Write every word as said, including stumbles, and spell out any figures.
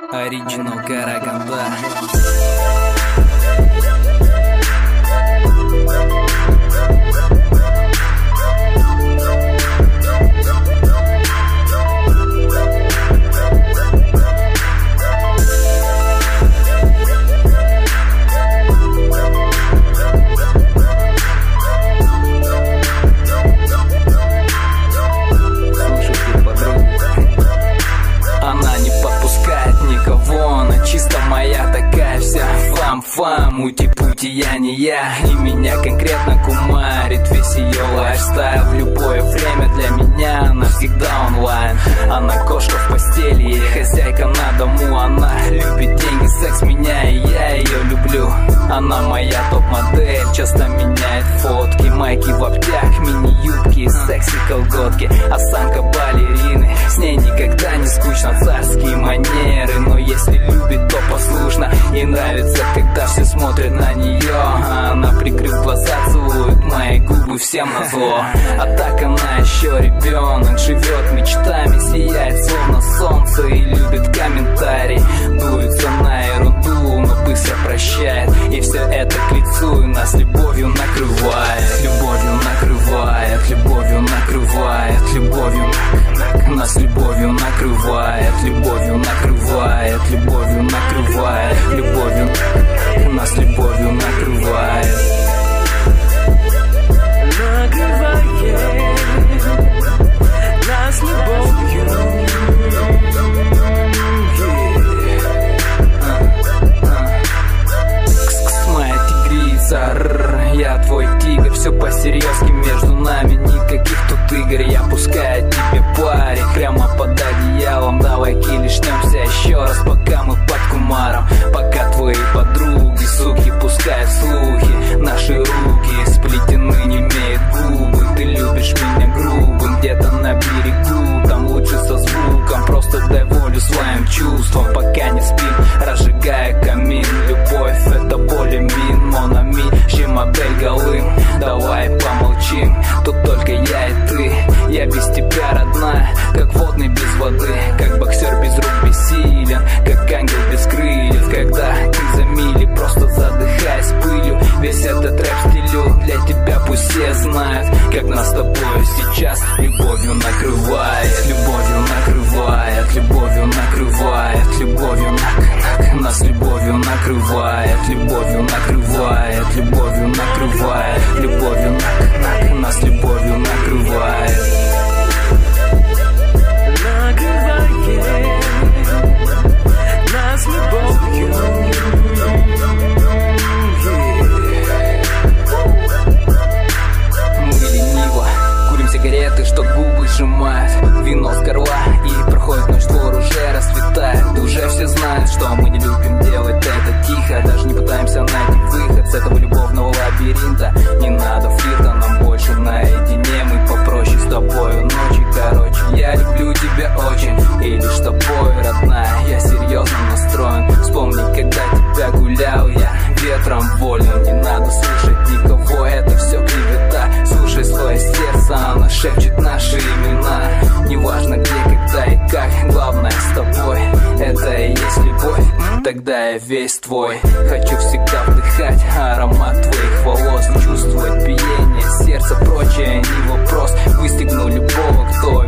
Original Караганда. Фам, ути-пути, я не я, и меня конкретно кумарит весь ее лайфстайл. В любое время для меня она всегда онлайн. Она кошка в постели и хозяйка на дому. Она любит деньги, секс, меня, и я ее люблю. Она моя топ-модель, часто меняет фотки. Майки в обтяг, мини-юбки, секси-колготки. Осанка балерины, с ней никогда не скучно. Царские манеры, но если любит, то послушно. И нравится, когда все смотрят на нее, а она, прикрыв глаза, целует мои губы всем назло. А так она еще ребенок, живет мечтами, сияет словно солнце и любит комментарии. Дуется на ерунду, но быстро прощает. И все это к лицу, и нас любовью накрывает. Любовью накрывает, любовью накрывает, любовью нак, нас любовью накрывает, любовью накрывает, любовью накрывает, любовью нас любовью накрывает. Накрывает нас любовью. Кс-кс, моя тигрица, я твой тигр. Все по-серьезки между нами, никаких тут игр. Я пускаю тебе парень прямо под одеялом. Давай килишнемся еще раз, пока мы под кумаром. Пока твои подруги, суки, пускают слухи. Наши руки сплетены, не имеют губы. Ты любишь меня грубым, где-то на берегу. Там лучше со звуком, просто дай волю своим чувствам. Пока не спим, разжигая камин. Любовь — это более мин, монами, чем модель голым. Давай помолчим, тут только я и ты. Я без тебя родная, как водный без воды. Как боксер без рук бессилен, как ангел без крыльев. Когда ты за мили, просто задыхаясь пылью. Весь этот рэп стилю для тебя пусть все знают, как нас с тобой сейчас любовью накрывает. Любовью накрывает, любовью накрывает, любовью нак, нак, нас любовью накрывает, любовью накрывает, любовью накрывает, любовью нак, нак, нас любовью накрывает. Накрывает нас любовью. Сигареты, что губы сжимают, вино с горла, и проходит ночь, двор уже расцветает. Да уже все знают, что мы не любим делать это тихо. Даже не пытаемся найти выход с этого любовного лабиринта. Не надо флирта, нам больше наедине. Мы попроще с тобою ночи, короче. Я люблю тебя очень, и лишь с тобой, родная, я серьезно настроен. Вспомни, когда тебя гулял я ветром вольным. Не надо слушать никого, это все клевета. Слушай свое сердце, оно шепчет наши имена. Неважно где, когда и как, главное с тобой. Это и есть любовь, тогда я весь твой. Хочу всегда вдыхать аромат твоих волос, чувствовать биение сердца, прочее не вопрос. Выстегну любого, кто